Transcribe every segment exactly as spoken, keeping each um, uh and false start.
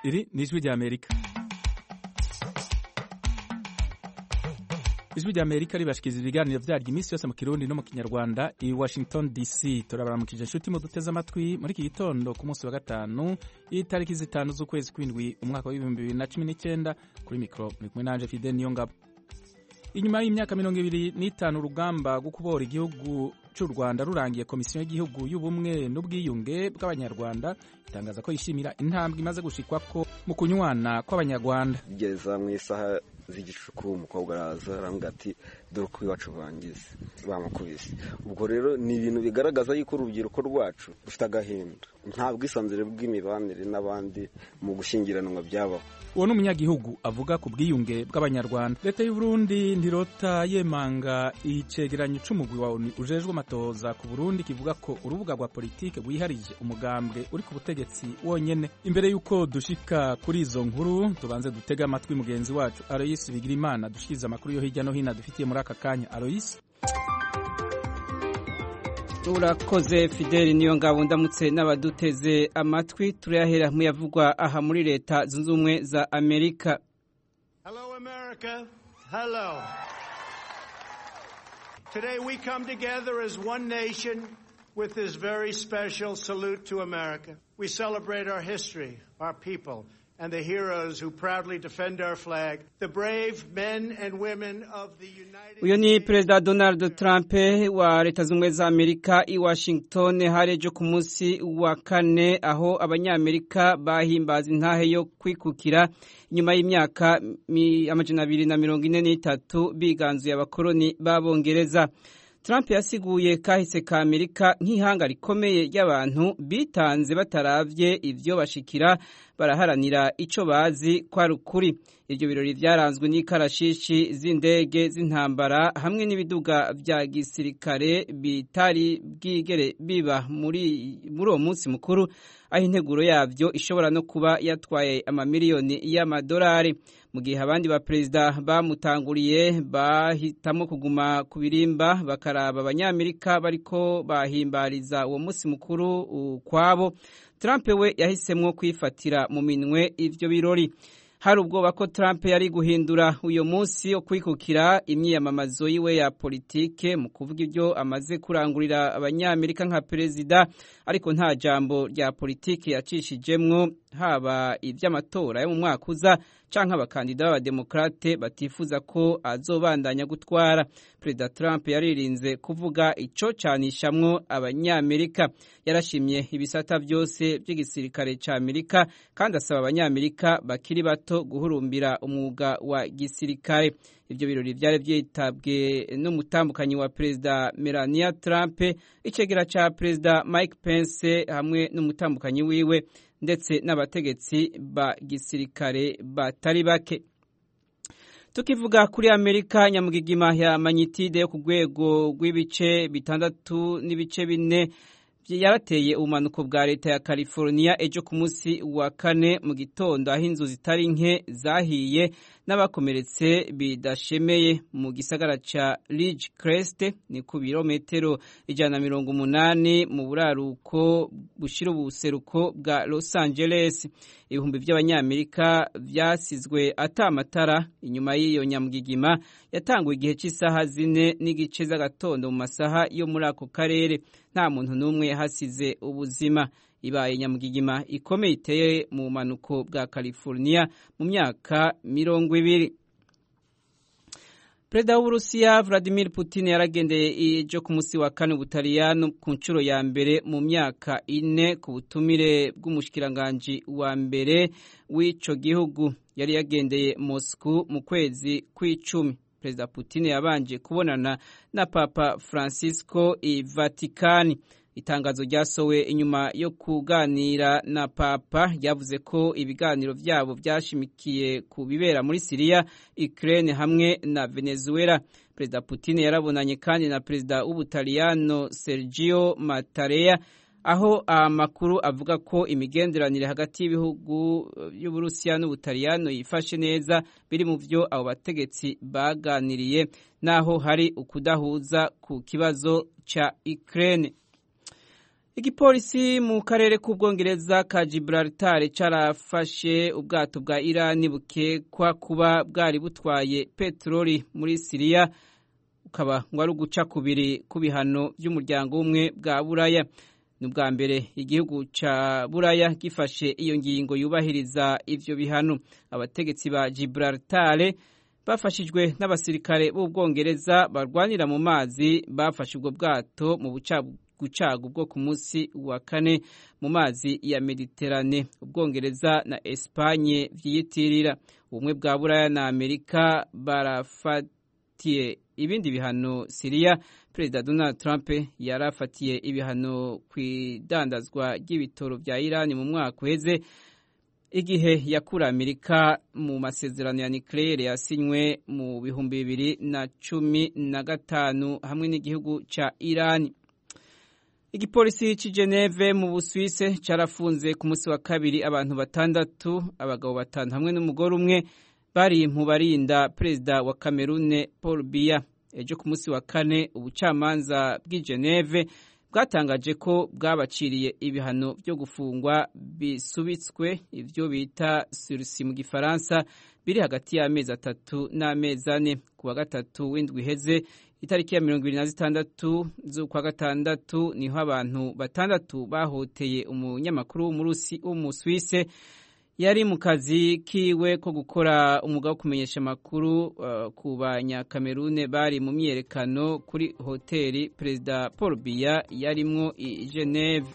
Iri ni ijwi ry'Amerika. Ijwi ry'Amerika ribashikiriza ibiganiro vyaryo iminsi yose mu Kirundi no mu Kinyarwanda i Washington D C. Turabaramukije inshuti mu duteze amatwi muri iki gitondo ku munsi wa gatanu itariki zitanu z'ukwezi kw'indwi umwaka wa ibihumbi bibiri na cumi n'icyenda. Kuri mikro muri kumwe nanje Fidel Niyongabo. Inyuma y'imyaka mirongo ibiri n'itanu urugamba rwo kubora igihugu cy'u Rwanda rurangiye, komisiyo y'igihugu y'ubumwe n'ubwiyunge bw'abanyarwanda itangaza ko yishimira intambwe imaze gushikwako mu kunywana kw'abanyarwanda. Igeza mu isaha z'igicuku umukobwa araza arambwira ati dore uko iwacu bangize bamukubise. Ubwo rero ni ibintu bigaragaza yuko urubyiruko rwacu rufite agahinda, nta bwisanzure bw'imibanire n'abandi mu gushyingiranwa byabaho. Uwo n'umunyagihugu avuga ku bwiyunge bw'abanyarwanda. Leta y'u Burundi ntirota yemanga icegeranyo c'umugwi wa ONU ujejwe amatohoza ku Burundi kivuga ko urubuga rwa politike rwiharije umugambwe uri ku butegetsi wonyene. Imbere y'uko dushika kuri izo nkuru, tubanze dutega amatwi mugenzi wacu Aloysi Bigirimana dushikiriza amakuru yo hirya no hino dufitiye muri aka kanya. Aloysi. Urakoze Fidel Niyongabo, ndamutse n'abaduteze amatwi. Turayahera mu yavugwa aha muri leta zunze ubumwe za Amerika. Hello America. Hello. Today we come together as one nation with this very special salute to America. We celebrate our history, our people, and the heroes who proudly defend our flag, the brave men and women of the United States. Uyo ni Perezida Donald Trump wa Leta Zunze za Amerika i Washington harejo ku munsi wa kane, aho abanyamerika bahimbaza intahe yo kwikukira nyuma y'imyaka amajana abiri na mirongo ine n'itatu biganzuye abakoloni b'Abongereza. Trump yasiguye kahise ka Amerika nk'ihanga rikomeye ry'abantu bitanze bataravye ivyo bashikira, baraharanira ico bazi kwa rukuri. Ivyo birori vyaranzwe n'ikarashishi z'indege z'intambara hamwe n'ibiduga vya gisirikare bitari bwigere biba muri muri uwo munsi mukuru, aho integuro yavyo ishobora no kuba yatwaye amamiliyoni y'amadolari. Mu gihe abandi ba perezida bamutanguriye bahitamo kuguma ku birimba bakaraba abanyamerika bariko bahimbariza uwo munsi mukuru kwabo, Trump we yahisemwo kwifatira mu minwe ivyo birori. Hari ubwoba ko Trump yari guhindura uyo munsi wo kwikukira imyiyamamazo yiwe ya politike mu kuvuga ibyo amaze kurangurira abanyamerika nka perezida, ariko nta jambo rya politike yacishijemwo, haba ivy'amatora yo mu mwaka uza canke abakandida b'abademokrate batifuza ko azobandanya gutwara. Perezida Trump yaririnze kuvuga ico canishamwo abanyamerika. Yarashimye ibisata vyose by'igisirikare ca Amerika kandi asaba abanyamerika bakiri bato guhurumbira umwuga wa gisirikare. Ivyo birori vyari vyitabwe n'umutambukanyi wa Perezida Melania Trump, icegera ca Perezida Mike Pence hamwe n'umutambukanyi wiwe ndetse n'abategetsi ba gisirikare batari bake. Tukivuga kuri Amerika, nyamugigima ya magnitude yo ku rwego rw'ibice bitandatu n'ibice bine yarateye ubumanuko bwa leta ya California ejo ku munsi wa kane mu gitondo, aho inzu zitari nke zahiye n'abakomeretse bidashemeye mu gisagara ca Ridgecrest, ni ku birometero ijana na mirongo umunani mu buraruko bushira ubuseruko bwa Los Angeles. Ibihumbi by'abanyamerika vyasizwe ata amatara inyuma y'iyo nyamugigima yatanguye igihe cy'isaha zine n'igice z'agatondo mu masaha yo muri ako karere. Nta muntu n'umwe yahasize ubuzima. Ibaye nyamugigima ikomeye iteye mu manuko bwa California mu myaka mirongo ibiri. Perezida w'Uburusiya Vladimir Putin yaragendeye ejo ku munsi wa kane Ubutaliyano ku nshuro ya mbere mu myaka ine ku butumire bw'umushikiranganje wa mbere w'ico gihugu. Yari yagendeye Moscow mu kwezi kw'icumi. Perezida Putin yabanje kubonana na Papa Francisco i Vatikani. Itangazo ryasowe inyuma yo kuganira na Papa ryavuze ko ibiganiro vyabo vyashimikiye ku bibera muri Syria, Ukraine hamwe na Venezuela. Perezida Putin yarabonanye kandi na Perezida w'Ubutaliyano Sergio Mattarella, aho amakuru avuga ko imigenderanire hagati y'ibihugu y'Uburusiya n'Ubutaliyano yifashe neza, biri mu vyo abo bategetsi baganiriye, naho hari ukudahuza ku kibazo ca Ukraine. Igipolisi mu karere k'Ubwongereza ka Gibraltar carafashe ubwato bwa Irani bukekwa kuba bwari butwaye peteroli muri Syria ukaba ngo ari uguca kubiri ku bihano by'umuryango umwe bwa Buraya. Ni ubwa mbere igihugu ca Buraya gifashe iyo ngingo yubahiriza ivyo bihano. Abategetsi ba Gibraltar bafashijwe n'abasirikare b'Ubwongereza barwanira mu mazi bafashe ubwo bwato mu bucagu gucaga ubwo ku munsi wa kane mu mazi ya Mediterane. Ubwongereza na Espagne vyiyitirira. Ubumwe bwa Buraya na Amerika barafatiye ibindi bihano Syria. Perezida Donald Trump yarafatiye ibihano kwidandazwa ry'ibitoro vya Iran mu mwaka uheze igihe yakura Amerika mu masezerano ya nucleaire yasinywe mu bihumbi bibiri na cumi na gatanu hamwe n'igihugu ca Iran. Igipolisi ci Geneve mu Busuwise carafunze ku munsi wa kabiri abantu batandatu, abagabo batanu hamwe n'umugore umwe bari mu barinda perezida wa Cameroon Paul Biya. Ejo ku munsi wa kane ubucamanza bw'i Geneve bwatangaje ko bwabaciriye ibihano byo gufungwa bisubitswe, ivyo bita sursis mu gifaransa, biri hagati y'amezi atatu n'amezi ane. Ku wa gatatu w'indwi iheze itariki ya mirongo ibiri na zitandatu z'ukwa gatandatu niho abantu batandatu bahoteye umunyamakuru w'Umuswise yari mu kazi kiwe ko gukora umwuga wo kumenyesha amakuru uh, ku banyakamerune bari mu myerekano kuri hoteli Perezida Paul Biya yarimwo i Geneve.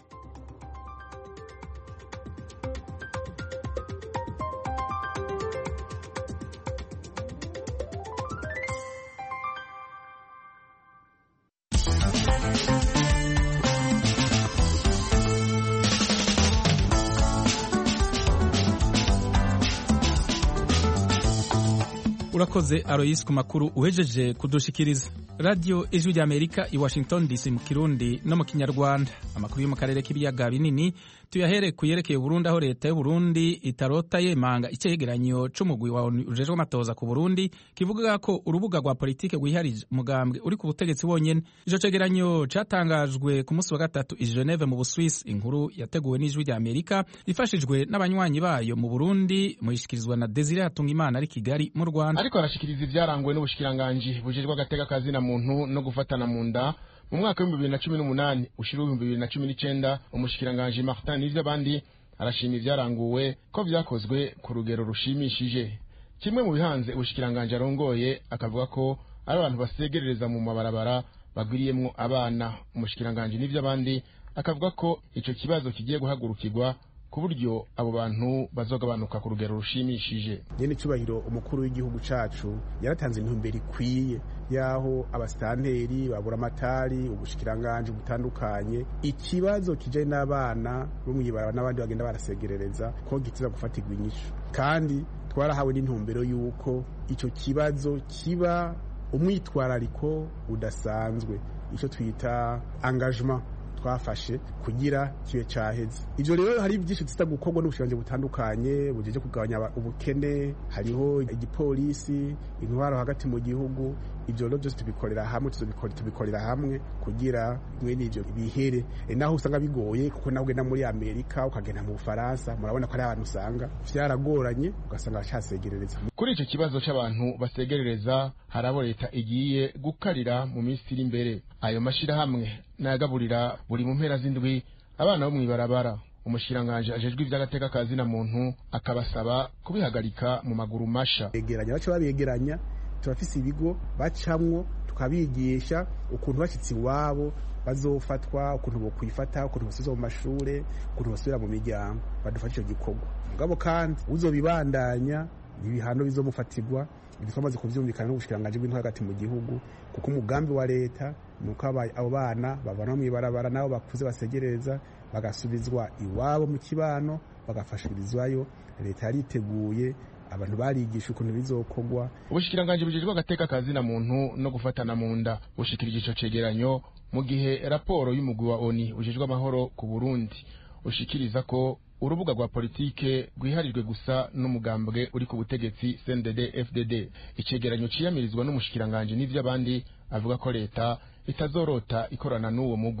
Urakoze Alois ku makuru uhejeje kudushikiriza. Radio Ijwi rya Amerika i Washington D C mu Kirundi no mu Kinyarwanda. Amakuru yo mu karere k'ibiyaga binini tuyahere kuyerekeye Burundi, aho leta y'u Burundi itarota yemanga icegeranyo c'umugwi wa ujejwe amatoza ku Burundi kivuga ko urubuga rwa politike rwiharije umugambwe uri ku butegetsi wonyene. Ico cegeranyo catangajwe ku munsi wa gatatu i Geneve mu Busuwisi. Inkuru yateguwe n'Ijwi rya Amerika ifashijwe n'abanywanyi bayo mu Burundi, muyishikirizwa na Desire Hatungimana ari Kigali mu Rwanda. Ariko arashikiriza ivyarangwe n'ubushikiranganje bujejwe agateka kazi na muntu no gufatana mu nda. Mu mwaka wa bibiri na cumi n'umunani ushira bibiri na cumi n'icenda umushikiranganje Martin Nivyabandi arashima ivyaranguwe ko vyakozwe ku rugero rushimishije. Kimwe mu bihanze ubushikiranganje arongoye akavuga ko ari abantu basegerereza mu mabarabara bagwiriyemwo abana. Umushikiranganje Nivyabandi akavuga ko ico kibazo kigiye guhagurukirwa ku buryo abo bantu bazogabanuka ku rugero rushimishije. Nyene cyubahiro umukuru w'igihugu cacu yaratanze intumbero ikwiye yaho abastanteri babura amatari ubushikiranganje butandukanye ikibazo kije n'abana bo mwibaraba n'abandi bagenda barasegerereza ko gitiza gufatirwa inyishu, kandi twarahawe n'intumbero yuko ico kibazo kiba umwitwarariko udasanzwe, ico twita engagement twafashe kugira kibe caheze. Ivyo rero hari byinshi zita gukorwa n'ubushiranje butandukanye bujeje kugabanya ubukene, hariho igipolisi, intwaro hagati mu gihugu. Ivyo rero byose tubikorera hamwe, tuzobikora tubikorera hamwe kugira mwene ivyo bihere. E naho usanga bigoye kuko nawe na muri Amerika ukagenda mu Faransa murabona ko ari abantu usanga vyaragoranye ugasanga bacasegerereza. Kuri ico kibazo c'abantu basegerereza harabo leta igiye gukarira mu minsi iri imbere. Ayo mashira hamwe nagaburira buri mu mpera z'indwi abana bo mwibarabara. Umushiranganje ajejwe ivy'agateka kazi na muntu akabasaba kubihagarika mu maguru masha. Egeranya bacho babegeranya, turafise ibigo bacamwo tukabigisha ukuntu bashitsi wabo bazofatwa, ukuntu bo kwifata, ukuntu basubiza mu mashure, ukuntu basubira mu miryango, badufasha ico gikorwa. Mugabo kandi uzobibandanya ibihano bizomufatirwa ibitwamaze kuvyumvikana n'ubushikiranganje bw'intwaro hagati mu gihugu, kuko umugambi wa leta nuko abo bana bavana mu ibarabara nabo bakuze basegereza bagasubizwa iwabo mu kibano bagafashirizwayo. Leta yariteguye, abantu barigisha ukuntu bizokogwa. Ubushikiranganje bujejwe agateka kazi na muntu no gufatana mu nda bushikirije ico cegeranyo mu gihe raporo y'umugwi wa O N U ujejwe amahoro ku Burundi ushikiriza ko urubuga rwa politike rwiharijwe gusa n'umugambwe uri ku butegetsi C N D D F D D. Icegeranyo ciyamirizwa n'umushikiranganje Nivyabandi avuga ko leta itazorota ikorana n'uwo mugwi.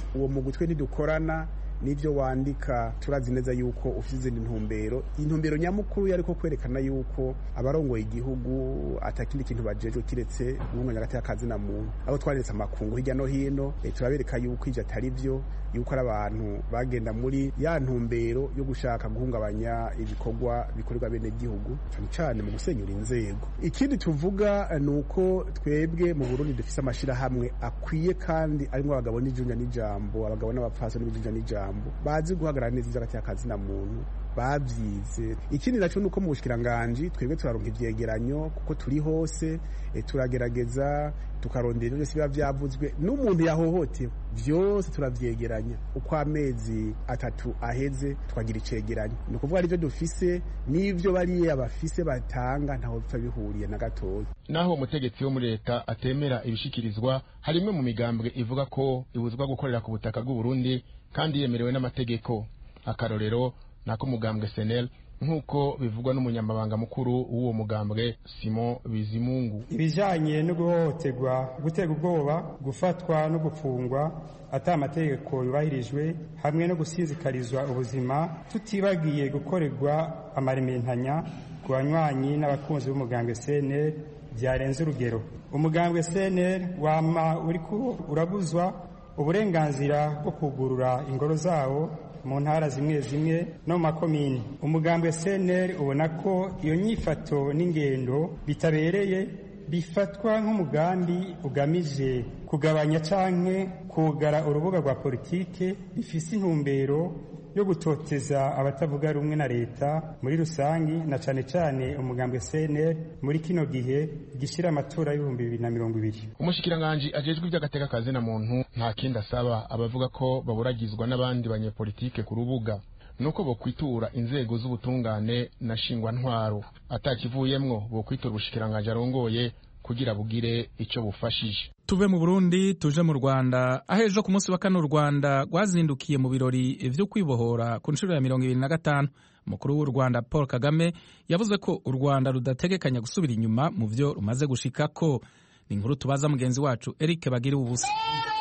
uwo mugwi twe ntidukorana n'ibyo wandika turazi neza yuko ufite izindi ntumbero intumbero nyamukuru yariko kwerekana yuko abarongoye igihugu atakindi kintu bajejwe kiretse guhunganya hagati y'akazi na muntu abo twaretse amakungu hirya no hino e, turabereka yuko ivyo atari vyo yuko ari abantu bagenda muri ya ntumbero yo gushaka guhungabanya ibikorwa bikorerwa bene gihugu cyane cyane mu gusenyura inzego. Ikindi tuvuga nuko twebwe mu Burundi dufise amashira hamwe akwiye kandi arimo abagabo n'ijunja n'ijambo abagabo n'abapfaso n'ijunja n'ijambo bazi guhagarara neza hagati y'akazi na muntu bavyize. Ikindi naco nuko mu bushikiranganje twebwe turaronka ivyegeranyo kuko turi hose e, turagerageza tukarondera byose biba byavuzwe n'umuntu yahohotewe byose turavyegeranya uko amezi atatu aheze twagira icegeranyo ni ukuvuga arivyo dufise n'ivyo bariye abafise batanga ntaho bipfa bihuriye na gatoya. Naho umutegetsi wo muri leta atemera ibishikirizwa harimwe mu migambwe ivuga ko ibuzwa gukorera ku butaka bw'u Burundi kandi yemerewe n'amategeko. Akarorero nako mugambwe S N L nkuko bivugwa n'umunyamabanga mukuru w'uwo mugambwe Simon Bizimungu. Ibijanye no guhohoterwa, gutega ubwoba, gufatwa no gufungwa ata amategeko yubahirijwe hamwe no gusinzikarizwa ubuzima tutibagiye gukorerwa amarimentanya ku banywanyi n'abakunzi b'umugambwe S N L byarenze urugero. Umugambwe S N L wama uriko urabuzwa uburenganzira bwo kugurura ingoro zawo mu ntara zimwe zimwe no makomini. Umugambwe S N L ubona ko iyo nyifato n'ingendo bitabereye bifatwa nk'umugambi ugamije kugabanya canke kugara urubuga rwa politike bifise intumbero yo gutoteza abatavuga rumwe na leta muri rusangi na cane cane umugambwe S N L muri kino gihe gishira amatora y'ibihumbi bibiri na mirongo ibiri. Umushikiranganje ajejwe ivy'agateka kazi na muntu nta kindi asaba abavuga ko baburagizwa n'abandi banyepolitike ku rubuga nuko bo kwitura inzego z'ubutungane na shingwa ntwaro atakivuyemwo bo kwitura ubushikiranganje arongoye kugira bugire ico bufashije. Tuve mu Burundi tuje mu Rwanda ahejo ku munsi wa kane u Rwanda rwazindukiye mu birori vyo kwibohora ku nshuro ya mirongo ibiri na gatanu. Umukuru w'u Rwanda Paul Kagame yavuze ko u Rwanda rudategekanya gusubira inyuma mu vyo rumaze gushikako. Ni inkuru tubaza mugenzi wacu Eric Bagira ubusa.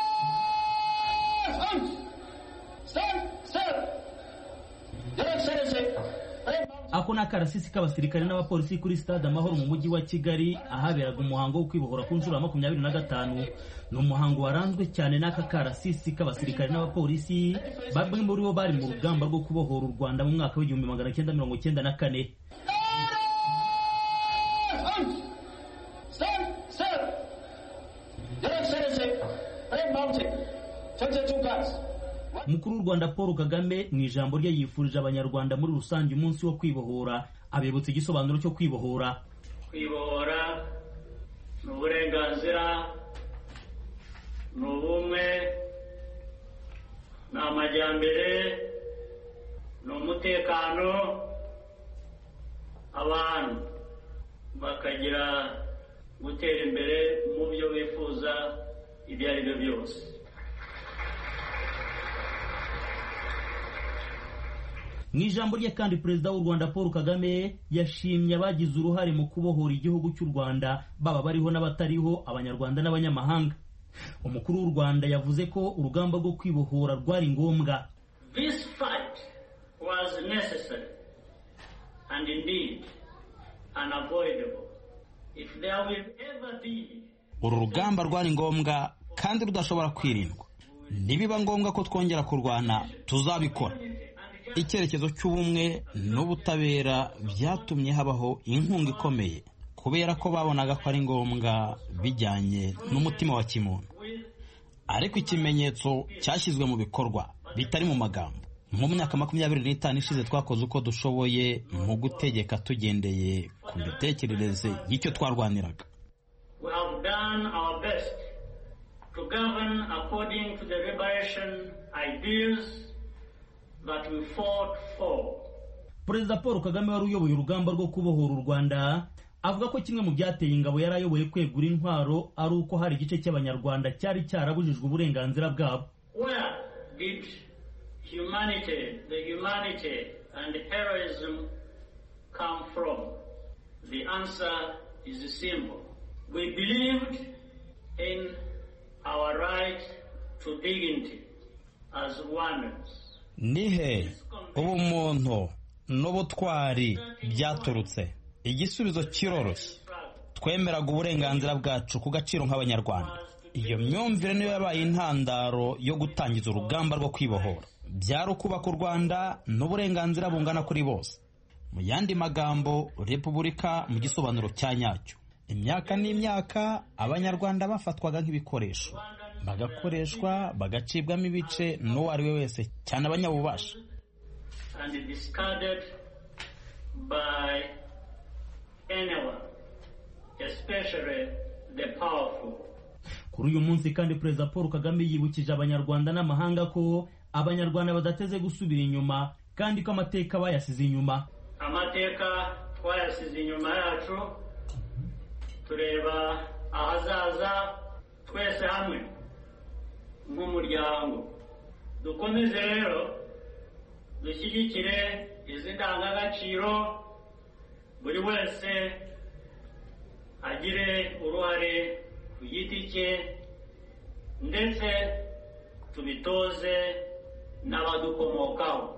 Ako na karasisi k'abasirikare n'abapolisi kuri stade Amahoro mu mujyi wa Kigali ahaberaga umuhango wo kwibohora ku nshuro ya makumyabiri na gatanu. Ni umuhango waranzwe cyane n'aka karasisi k'abasirikare n'abapolisi bamwe muri bo bari mu rugamba rwo kubohora u Rwanda mu mwaka w'igihumbi magana cyenda mirongo cyenda na kane. Umukuru w'u Rwanda Paul Kagame mu ijambo rye yifurije abanyarwanda muri rusange umunsi wo kwibohora abibutsa igisobanuro cyo kwibohora. Kwibohora ni uburenganzira, ni ubumwe, ni amajyambere, ni umutekano, abantu bakagira gutera imbere mu byo bifuza ibyo ari byo byose. Mu ijambo rye kandi Perezida w'u Rwanda Paul Kagame yashimye abagize uruhare mu kubohora igihugu cy'u Rwanda baba bariho n'abatariho, abanyarwanda n'abanyamahanga. Umukuru w'u Rwanda yavuze ko urugamba rwo kwibohora rwari ngombwa. This fight was necessary and indeed unavoidable. If there will ever be uru rugamba rwari ngombwa kandi rudashobora kwirindwa. Nibiba ngombwa ko twongera kurwana tuzabikora. Icyerekezo cy'ubumwe n'ubutabera byatumye habaho inkunga ikomeye kubera ko babonaga ko ari ngombwa bijyanye n'umutima wa kimuntu. Ariko ikimenyetso cyashyizwe mu bikorwa bitari mu magambo. Mu myaka makumyabiri n'itanu ishize twakoze uko dushoboye mu gutegeka tugendeye ku mitekerereze y'icyo twarwaniraga. We have done our best to govern according to the liberation ideals that we fought for. Perezida Paul Kagame wari uyoboye urugamba rwo kubohora u Rwanda avuga ko kimwe mu byateye ingabo yari ayoboye kwegura intwaro ari uko hari igice cy'abanyarwanda cyari cyarabujijwe uburenganzira bwabo. Where did humanity, the humanity and heroism come from? The answer is simple. We believed in our right to dignity. as wonders. Nihe ubumuntu n'ubutwari byaturutse? Igisubizo kiroroshye. Twemeraga uburenganzira bwacu ku gaciro nk'abanyarwanda. Iyo myumvire niyo yabaye intandaro yo gutangiza urugamba rwo kwibohora. Byari ukubaka u Rwanda n'uburenganzira bungana kuri bose. Mu yandi magambo, repubulika mu gisobanuro cya nyacyo. Imyaka n'imyaka abanyarwanda bafatwaga nk'ibikoresho, bagakoreshwa, bagacibwamo ibice n'uwo ari we wese, cyane abanyabubasha. And discarded by anyone, especially the powerful. Kuri uyu munsi kandi Perezida Paul Kagame yibukije abanyarwanda n'amahanga ko abanyarwanda badateze gusubira inyuma kandi ko amateka bayasize inyuma. Amateka twayasize inyuma yacu, tureba ahazaza twese hamwe nk'umuryango. Dukomeze rero dushyigikire izi ndangagaciro, buri wese agire uruhare ku giti cye ndetse tubitoze n'abadukomokaho.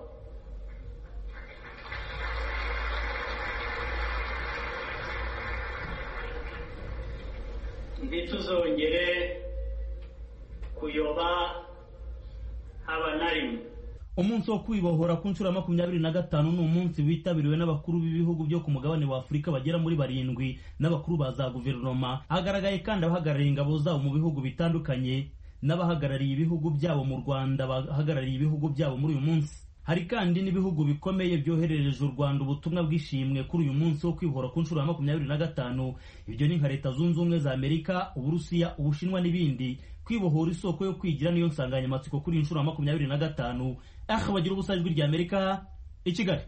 Ntituzongere kuyoba haba na rimwe. Umunsi wo kwibohora ku nshuro ya makumyabiri na gatanu ni umunsi witabiriwe n'abakuru b'ibihugu byo ku mugabane wa Afurika bagera muri barindwi n'abakuru ba za guverinoma. Hagaragaye kandi abahagarariye ingabo zabo mu bihugu bitandukanye n'abahagarariye ibihugu byabo mu Rwanda bahagarariye ibihugu byabo muri uyu munsi. Hari kandi n'ibihugu bikomeye byoherereje u Rwanda ubutumwa bw'ishimwe kuri uyu munsi wo kwibohora ku nshuro ya makumyabiri na gatanu. Ibyo ni nka Leta Zunze Ubumwe za Amerika, Uburusiya, Ubushinwa n'ibindi. Kwibohora isoko yo kwigira niyo nsanganyamatsiko kuri inshuro ya makumyabiri na gatanu. Aha bagira ubusa ijwi rya Amerika i Kigali.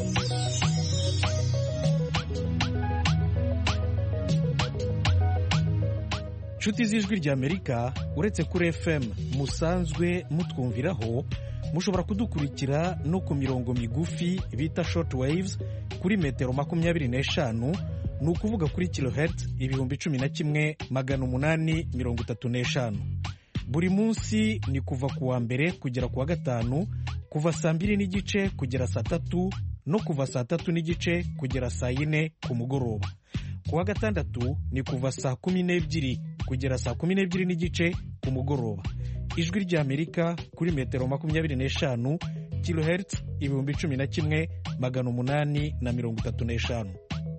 Nshuti z'ijwi rya Amerika, uretse kuri F M musanzwe mutwumviraho, mushobora kudukurikira no ku mirongo migufi bita short waves kuri metero makumyabiri n'eshanu, ni ukuvuga kuri kilohertz ibihumbi cumi na kimwe magana umunani mirongo itatu n'eshanu. Buri munsi ni kuva ku wa mbere kugera ku wa gatanu, kuva saa mbiri n'igice kugera saa tatu no kuva saa tatu n'igice kugera saa yine ku mugoroba. Ku wa gatandatu ni kuva saa kumi n'ebyiri kugera saa kumi n'ebyiri n'igice ku mugoroba. Ijwi rya Amerika kuri metero makumyabiri n'eshanu, kilohertz ibihumbi cumi na kimwe magana umunani na mirongo itatu n'eshanu.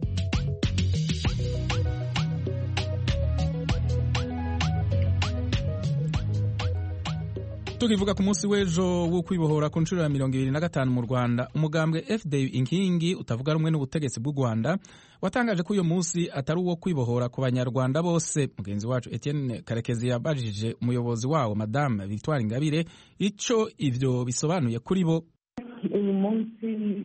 Tukivuga ku munsi w'ejo wo kwibohora ku nshuro ya mirongo ibiri na gatanu mu Rwanda, umugambwe F D inkingi utavuga rumwe n'ubutegetsi bw'u Rwanda watangaje ko uyu munsi atari uwo kwibohora ku banyarwanda bose. Mugenzi wacu Etienne Karekezi yabajije umuyobozi wawo Madame Victoire Ingabire ico ivyo bisobanuye kuri bo. Uyu munsi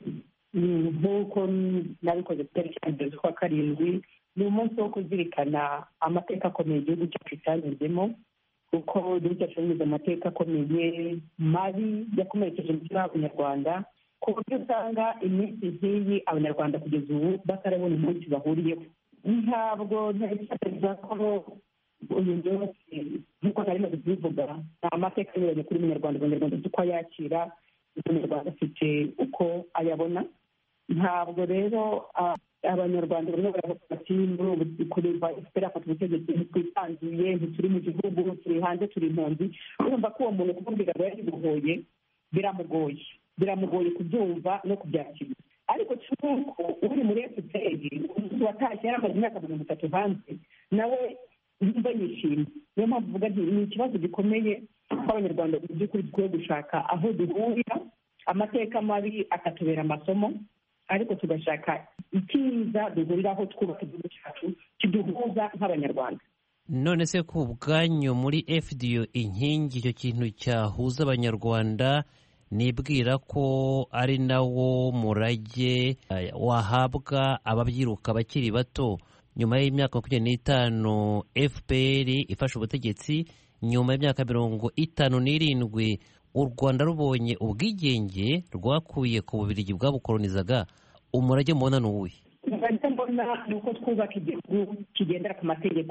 nk'uko nabikoze tariki ya mbere z'ukwa karindwi, ni umunsi wo kuzirikana amateka akomeye igihugu cyacu cyanyuzemo, kuko igihugu cyacu cyanyuze amateka akomeye mabi yakomerekeje umutima w'abanyarwanda, ku buryo usanga iminsi nk'iyi abanyarwanda kugeza ubu batarabona umunsi bahuriyeho. Ntabwo ntekereza ko uyu munsi nk'uko nari maze kubivuga, ni amateka anyuranye kuri munyarwanda, abanyarwanda uko ayakira, umunyarwanda afite uko ayabona. Ntabwo rero abanyarwanda barimo baravuga ati muri ubu kureba efuperi afata ubutegetsi ntitwisanzuye, ntituri mu gihugu, turi hanze, turi impunzi. Urumva ko uwo muntu kumubwira ngo yaribohoye biramugoye biramugoye kubyumva no kubyakira. Ariko cy'uko uri muri efuperi watashye yari amaze imyaka mirongo itatu hanze, nawe yumva yishimye. Niyo mpamvu uvuga nti ni ikibazo gikomeye ko abanyarwanda mu by'ukuri dukwiye gushaka aho duhurira, amateka mabi akatubera amasomo, ariko tugashaka icyiza duhuriraho twubaka igihugu cyacu kiduhuza nk'abanyarwanda. None se ku bwanyu muri F D O inkingi icyo kintu cyahuza abanyarwanda, nibwira ko ari nawo murage wahabwa ababyiruka bakiri bato nyuma y'imyaka makumyabiri n'itanu F P R ifashe ubutegetsi, nyuma y'imyaka mirongo itanu n'irindwi u Rwanda rubonye ubwigenge rwakuye ku Bubiligi bwabukolonizaga. Umurage mubona ni uwuhe? Umurage mbona ni uko twubaka igihugu kigendera ku mategeko,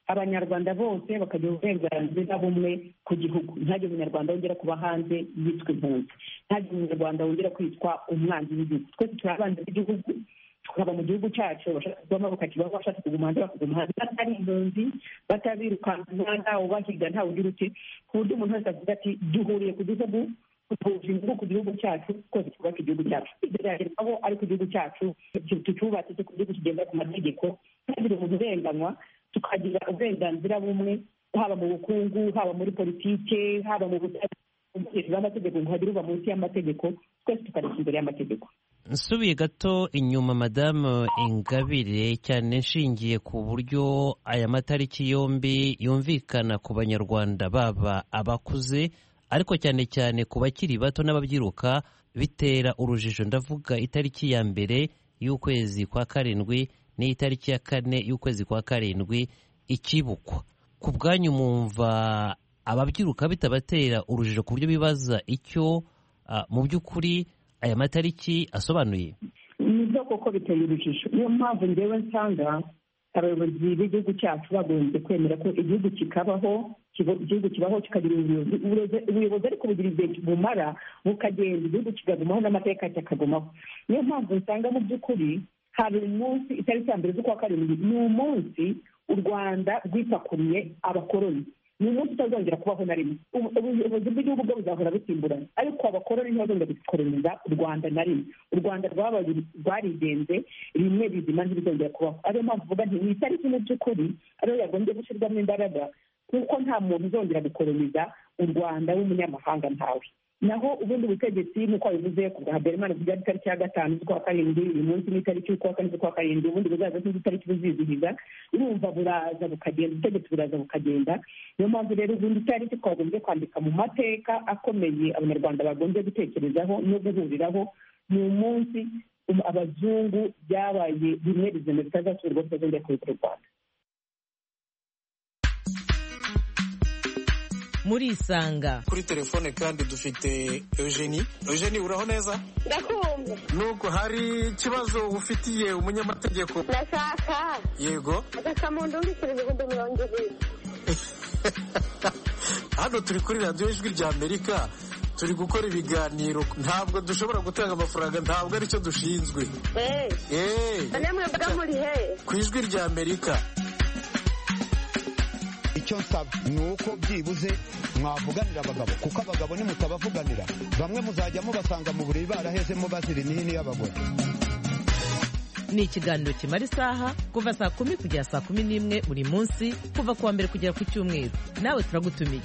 abanyarwanda bose bakagira uburenganzira bumwe ku gihugu. Ntihagire umunyarwanda wongera kuba hanze yitwa impunzi, ntihagire umunyarwanda wongera kwitwa umwanzi w'igihugu. Twese turi abanzi b'igihugu, tukaba mu gihugu cyacu, bashaka kuvamo bakakibaho, bashaka kuguma hanze bakaguma hanze, batari impunzi, batabirukanka, ntawe ubahiga, ntawe ugira uti, ku buryo umuntu wese avuga ati duhuriye ku gihugu, duhuje inyungu ku gihugu cyacu, twese twubaka igihugu cyacu. Ibyo byagerwaho ari ku gihugu cyacu, tucyubatse ku gihugu kigenda ku mategeko, ntihagire umuntu urenganywa, tukagira uburenganzira bumwe, haba mu bukungu, haba muri politike, haba mu butabera bw'amategeko, ngo hagire uba munsi y'amategeko, twese tukareka imbere y'amategeko. Nsubiye gato inyuma, Madamu Ingabire, cyane nshingiye ku buryo aya matariki yombi yumvikana ku banyarwanda, baba abakuze ariko cyane cyane ku bakiri bato n'ababyiruka, bitera urujijo. Ndavuga itariki ya mbere y'ukwezi kwa karindwi n'itariki ya kane y'ukwezi kwa karindwi ikibukwa. Ku bwanyu mwumva ababyiruka bitabatera urujijo ku buryo bibaza icyo uh, mu by'ukuri aya matariki asobanuye? Nibyo koko biteye urujijo. Niyo mpamvu njyewe nsanga abayobozi b'igihugu cyacu bagombye kwemera ko igihugu kikabaho, igihugu kibaho kikagira ubuyobozi, ariko bugira igihe bumara bukagenda, igihugu kigagumaho n'amateka kikagumaho. Niyo mpamvu nsanga mu by'ukuri hari umunsi, itariki ya mbere z'ukwa karindwi, ni umunsi u Rwanda rwipakuriye abakoloni. Ni umunsi utazongera kubaho na rimwe. Ubuyobozi bw'igihugu bwo buzahora busimburana, ariko abakoloni ntibazongera gukoloniza u Rwanda na rimwe. U Rwanda rwarigenze rimwe bizima, ntibizongera kubaho. Ariyo mpamvu uvuga nti ni itariki mu by'ukuri ariyo yagombye gushyirwamo imbaraga, kuko nta muntu uzongera gukoloniza u Rwanda w'umunyamahanga, ntawe. Naho ubundi butegetsi nk'uko bivuze ku bwa Habyarimana kugira itariki ya gatanu z'ukwa karindwi, uyu munsi ni itariki y'ukwa kane z'ukwa karindwi, ubundi buzaza n'itariki buzizihiza, urumva buraza bukagenda, ubutegetsi buraza bukagenda. Niyo mpamvu rero ubundi itariki twagombye kwandika mu mateka akomeye abanyarwanda bagombye gutekerezaho no guhuriraho, ni umunsi abazungu byabaye bimwe bizima bitazasubirwa, bitazongera kubikora u Rwanda. Muri Isanga kuri telefone kandi dufite Eugenie. Eugenie, uraho neza? Ndakumva. Nuko hari ikibazo ufitiye umunyamategeko? Ndashaka. Yego. Agasamundu mbikira ibihumbi mirongo ibiri. Hano turi kuri radiyo Ijwi rya Amerika, turi gukora ibiganiro, ntabwo dushobora gutanga amafaranga, ntabwo aricyo dushinzwe. Eh. Eh. Namwe mbaga muri he? Ku Ijwi rya Amerika. Icyo nsaba ni uko byibuze mwavuganira abagabo, kuko abagabo nimutabavuganira bamwe muzajya mubasanga mu buriri barahezemo bazira imihini y'abagore. Ni ikiganiro kimara isaha kuva saa kumi kugera saa kumi n'imwe buri munsi, kuva kuwa mbere kugera ku cyumweru. Nawe turagutumiye.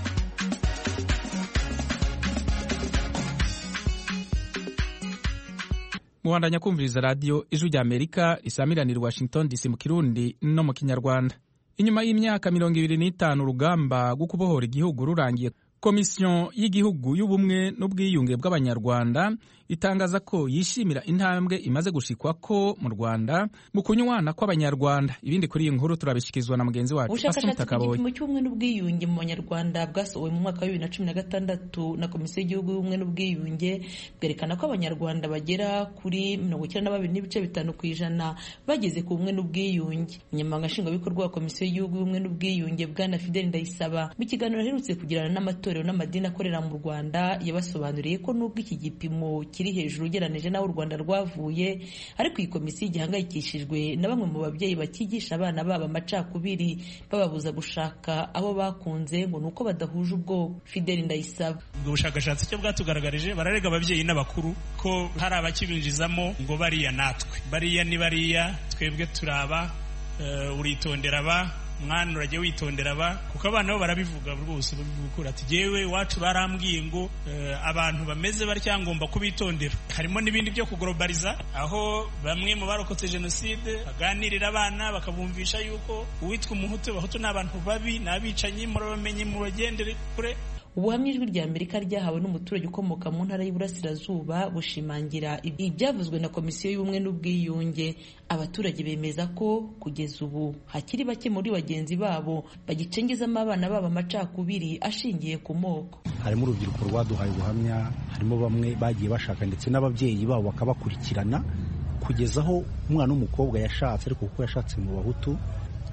Muhandanya kumviriza radiyo Ijwi rya Amerika isamiranira Washington D C mu Kirundi no mu Kinyarwanda. Inyuma y'imyaka mirongo ibiri n'itanu urugamba rwo kubohora igihugu rurangiye, Komisiyo y'Igihugu y'Ubumwe n'Ubwiyunge bw'Abanyarwanda itangaza ko yishimira intambwe imaze gushikwa ko mu Rwanda mu kunywana kw'Abanyarwanda. Ibindi kuri iyi nkuru turabishikizwa na mugenzi wacu. Ubushakashatsi bw'igipimo cy'ubumwe n'ubwiyunge mu Banyarwanda bwasohowe mu mwaka wa bibiri na cumi na gatandatu na Komisiyo y'Igihugu y'Ubumwe n'Ubwiyunge bwerekana ko Abanyarwanda bagera kuri mirongo icyenda na babiri n'ibice bitanu ku ijana bageze ku bumwe n'ubwiyunge. Umunyamabanga nshingwabikorwa wa Komisiyo y'Igihugu y'Ubumwe n'Ubwiyunge Bwana Fidel Ndayisaba mu kiganiro aherutse kugirana n'amatorero n'amadini akorera mu Rwanda yabasobanuriye ko nubwo iki gipimo kiri hejuru ugereranije n'aho u Rwanda rwavuye, ariko iyi komisiyo igihangayikishijwe na bamwe mu babyeyi bakigisha abana babo amacakubiri, bababuza gushaka abo bakunze ngo nuko badahuje ubwoko. Fidel Ndayisaba: ubwo bushakashatsi cyo bwatugaragaje, bararega ababyeyi n'abakuru ko hari abakibinjizamo ngo bariya natwe bariya ni bariya, twebwe turaba, uh, uritondera ba mwana urajye witondera ba, kuko abana bo barabivuga rwose babikura ati jewe wacu barambwiye ngo uh, abantu bameze batya ngomba kubitondera. Harimo n'ibindi byo kuglobaliza, aho bamwe mu barokotse jenoside baganirira abana bakabumvisha yuko uwitwa umuhutu bahutu n'abantu babi n'abicanyi murabamenye mubagendere kure. Ubuhamya Ijwi rya Amerika ryahawe n'umuturage ukomoka mu ntara y'Iburasirazuba bushimangira ibyavuzwe na Komisiyo y'Ubumwe n'Ubwiyunge. Abaturage bemeza ko kugeza ubu hakiri bake muri bagenzi babo bagicengezamo abana babo amacakubiri ashingiye ku moko. Harimo urubyiruko rwaduhaye ubuhamya, harimo bamwe bagiye bashaka ndetse n'ababyeyi babo bakabakurikirana kugeza aho umwana w'umukobwa yashatse, ariko kuko yashatse mu Bahutu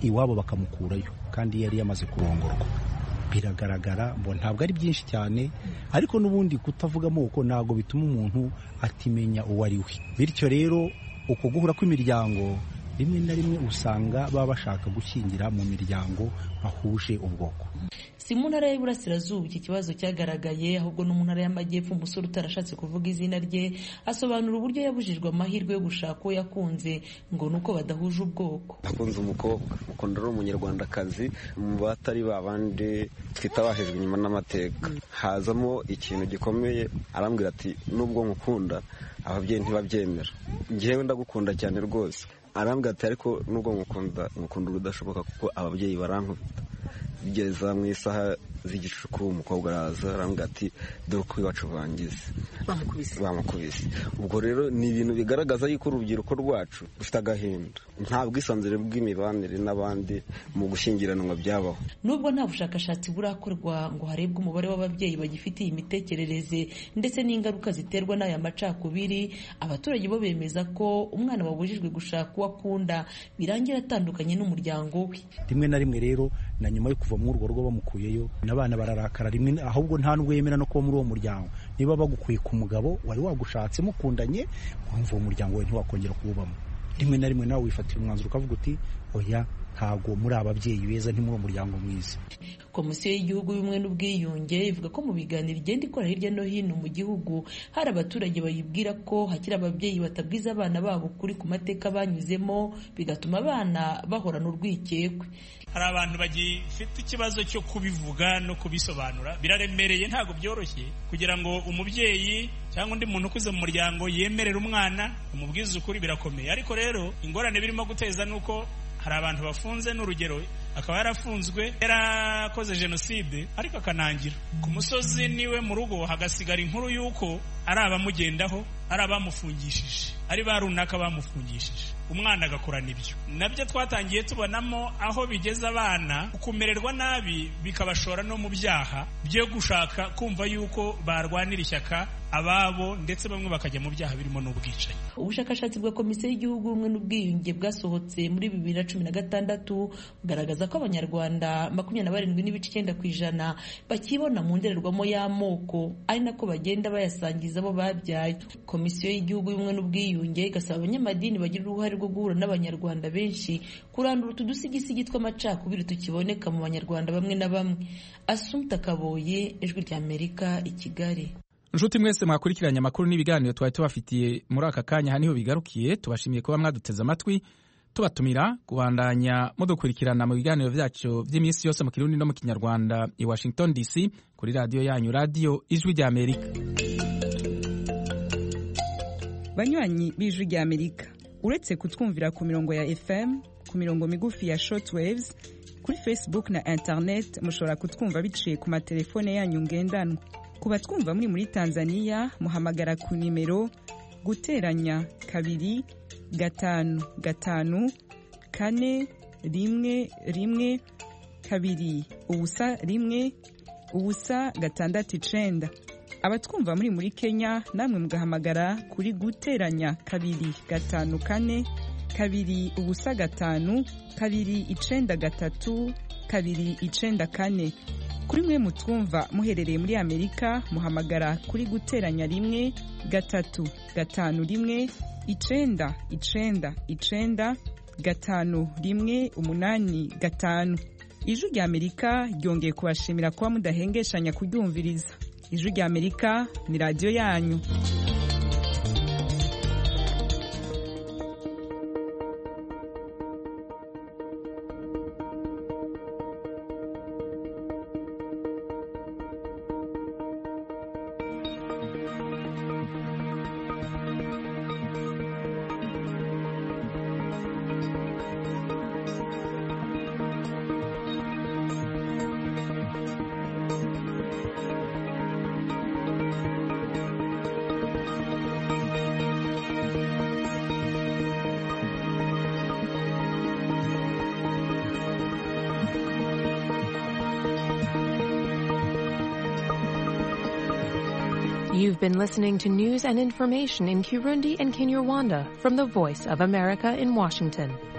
iwabo bakamukurayo kandi yari yamaze kurongorwa. Biragaragara ngo ntabwo ari byinshi cyane, ariko n'ubundi kutavuga amoko ntabwo bituma umuntu atimenya uwo ari we. Bityo rero uko guhura kw'imiryango rimwe na rimwe usanga baba bashaka gushyingira mu miryango bahuje ubwoko. Si mu ntara y'Iburasirazuba iki kibazo cyagaragaye, ahubwo no mu ntara y'Amajyepfo umusore utarashatse kuvuga izina rye asobanura uburyo yabujijwe amahirwe yo gushaka uwo yakunze ngo nuko badahuje ubwoko. Nakunze umukobwa mukunda ari umunyarwandakazi mu batari babandi twita bahejwe inyuma n'amateka. Hazamo ikintu gikomeye, arambwira ati nubwo nkukunda ababyeyi ntibabyemera, njyewe ndagukunda cyane rwose. Arambwira ati ariko nubwo nkukunda nkukunda urudashoboka kuko ababyeyi barankubita. Bigeza mu isaha z'igicuku umukobwa araza arambwira ati dore uko iwacu bangize bamukubise bamukubise. Ubwo rero ni ibintu bigaragaza yuko urubyiruko rwacu rufite agahinda, nta bwisanzure bw'imibanire n'abandi mu gushyingiranwa byabaho. Nubwo nta bushakashatsi burakorwa ngo harebwe umubare w'ababyeyi bagifite iyi mitekerereze ndetse n'ingaruka ziterwa n'aya macakubiri, abaturage bo bemeza ko umwana wabujijwe gushaka uwo akunda birangira atandukanye n'umuryango we. Rimwe na rimwe rero na nyuma yo kuva muri urwo rugo bamukuyeyo n'abana bararakara rimwe, ahubwo nta nubwo yemera no kuba muri uwo muryango. Niba bagukuye ku mugabo wari wagushatse mukundanye, urumva uwo muryango we ntiwakongera kuwubamo. Rimwe na rimwe nawe wifatira umwanzuro ukavuga uti oya, ntago muri ababyeyi beza, nti muri uwo muryango mwiza. Komisiyo y'Igihugu y'Ubumwe n'Ubwiyunge ivuga ko mu biganiro igenda ikora hirya no hino mu gihugu hari abaturage bayibwira ko hakiri ababyeyi batabwiza abana babo kuri ku mateka banyuzemo, bigatuma abana bahorana urwikekwe. Hari abantu bagifite ikibazo cyo kubivuga no kubisobanura, biraremereye, ntabwo byoroshye kugira ngo umubyeyi cyangwa undi muntu ukuze mu muryango yemerera umwana umubwiza ukuri, birakomeye. Ariko rero ingorane birimo guteza nuko hari abantu bafunze, n'urugero akaba yarafunzwe yarakoze jenoside ariko akanangira ku musozi niwe mu rugo, hagasigara inkuru y'uko ari abamugendaho, ari abamufungishije, ari ba runaka bamufungishije, umwana agakorana ibyo. Nabyo twatangiye tubonamo aho bigeze abana kumererwa nabi, bikabashora no mu byaha byo gushaka kumva yuko barwanira ishyaka ababo, ndetse bamwe bakajya mu byaha birimo n'ubwicanyi. Ubushakashatsi bwa Komisiyo y'Igihugu y'Ubumwe n'Ubwiyunge bwasohotse muri bibiri na cumi na gatandatu bugaragaza ko Abanyarwanda makumyabiri na barindwi n'ibice icyenda ku ijana bakibona mu ndorerwamo y'amoko, ari nako bagenda bayasangiza abo babyaye. Komisiyo y'Igihugu y'Ubumwe n'Ubwiyunge igasaba abanyamadini bagira uruhare rwo guhura n'Abanyarwanda benshi kurandura utu dusigisigi tw'amacakubiri tukiboneka mu Banyarwanda bamwe na bamwe. Assumpta Kaboye, Ijwi ry'Amerika, i Kigali. Nshuti mwese mwakurikiranye amakuru n'ibiganiro twari tubafitiye muri aka kanya, aha niho bigarukiye. Tubashimiye kuba mwaduteze amatwi, tubatumira kubandanya mudukurikirana mu biganiro byacu by'iminsi yose mu Kirundi no mu Kinyarwanda i Washington D C kuri radiyo yanyu, radiyo Ijwi ry'Amerika. Banywanyi b'Ijwi ry'Amerika, uretse kutwumvira ku mirongo ya F M, ku mirongo migufi ya shortwaves, kuri Facebook na internet mushobora kutwumva biciye ku matelefone yanyu ngendanwa. Kuba twumva muri muri Tanzania muhamagara ku nimero guteranya kabiri gatanu gatanu kane rimwe rimwe kabiri ubusa rimwe ubusa gatandatu icenda. Abatwumva muri muri Kenya namwe mugahamagara kuri guteranya kabiri gatanu kane kabiri ubusa gatanu kabiri icenda gatatu kabiri icenda kane. Kuri mwe mutwumva muherereye muri Amerika muhamagara kuri guteranya rimwe gatatu gatanu rimwe icenda icenda icenda gatanu rimwe umunani gatanu. Ijwi ry'Amerika ryongeye kubashimira kuba mudahengeshanya kuryumviriza. Ijwi ry'Amerika ni radiyo yanyu. You've been listening to news and information in Kirundi and Kinyarwanda from the Voice of America in Washington.